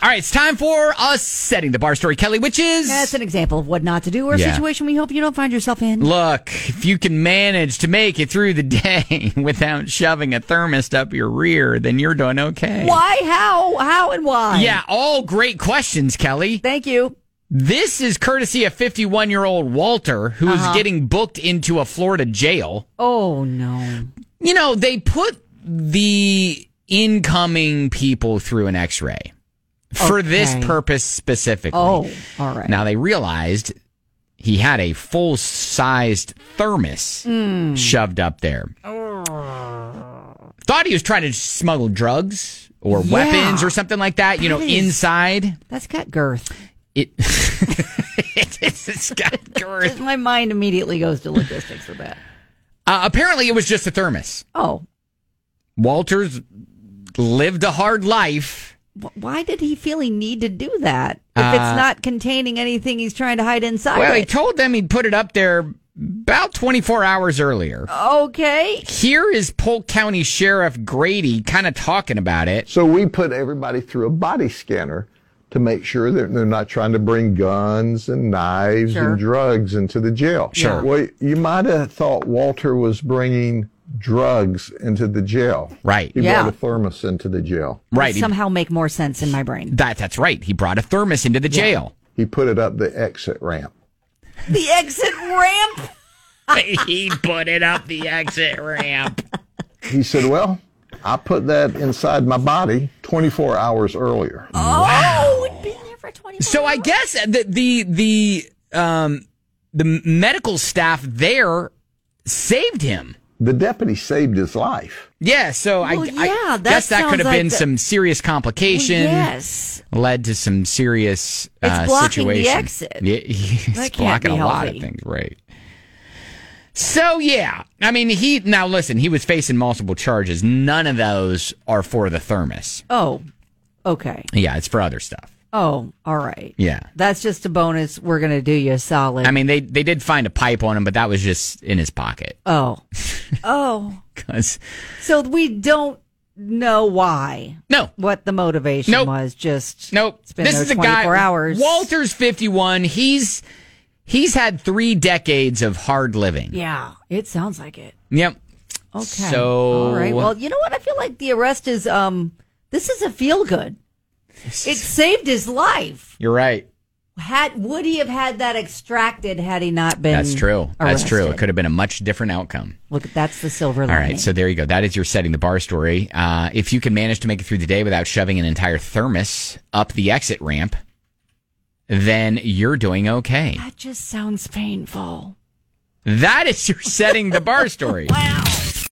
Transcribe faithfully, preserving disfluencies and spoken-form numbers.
All right, it's time for us setting the bar story, Kelly, which is... That's an example of what not to do or a Yeah. situation we hope you don't find yourself in. Look, if you can manage to make it through the day without shoving a thermos up your rear, then you're doing okay. Why? How? How and why? Yeah, all great questions, Kelly. Thank you. This is courtesy of fifty-one-year-old Walter, who is Uh-huh. getting booked into a Florida jail. Oh, no. You know, they put the incoming people through an x-ray for Okay. this purpose specifically. Oh, all right. Now, they realized he had a full-sized thermos Mm. shoved up there. Thought he was trying to smuggle drugs or Yeah. weapons or something like that, you know, That is- inside. That's got girth. It, it's got girth. My mind immediately goes to logistics with that. Uh, apparently, it was just a thermos. Oh. Walters lived a hard life. Wh- Why did he feel he need to do that if Uh, it's not containing anything he's trying to hide inside? Well, of he it? told them he'd put it up there about twenty-four hours earlier. Okay. Here is Polk County Sheriff Grady kind of talking about it. So we put everybody through a body scanner to make sure that they're not trying to bring guns and knives Sure. and drugs into the jail. Sure. Well, you might have thought Walter was bringing drugs into the jail. Right. He Yeah. brought a thermos into the jail. Right. He, Somehow make more sense in my brain. that, that's right. He brought a thermos into the jail. He put it up the exit ramp. The exit ramp. He put it up the exit ramp. He said, well, I put that inside my body twenty-four hours earlier. Oh, it'd been there for twenty. So I guess the the the um the medical staff there saved him. The deputy saved his life. Yeah, so I, Well, I yeah, that guess that sounds could have like been the- some serious complication. Yes. Led to some serious It's uh, blocking the situation. exit. Yeah, he's That can't blocking be a lot of healthy. things, right? So yeah, I mean, he now listen. He was facing multiple charges. None of those are for the thermos. Oh, okay. Yeah, it's for other stuff. Oh, all right. Yeah. That's just a bonus. We're going to do you a solid. I mean, they they did find a pipe on him, but that was just in his pocket. oh. Oh. 'Cause So we don't know why. no, What the motivation Nope. was. Just nope. It's been This there is a guy. twenty-four hours. Walter's fifty-one. He's he's had three decades of hard living. Yeah, it sounds like it. Yep. Okay. So all right. Well, you know what? I feel like the arrest is um. This is a feel good. It saved his life. you're right. Had would he have had that extracted had he not been? That's true. That's true. It arrested? could have been a much different outcome. Look, that's the silver All lining. right, so there you go. That is your setting the bar story. Uh, if you can manage to make it through the day without shoving an entire thermos up the exit ramp, then you're doing okay. That just sounds painful. That is your setting the bar story. Wow.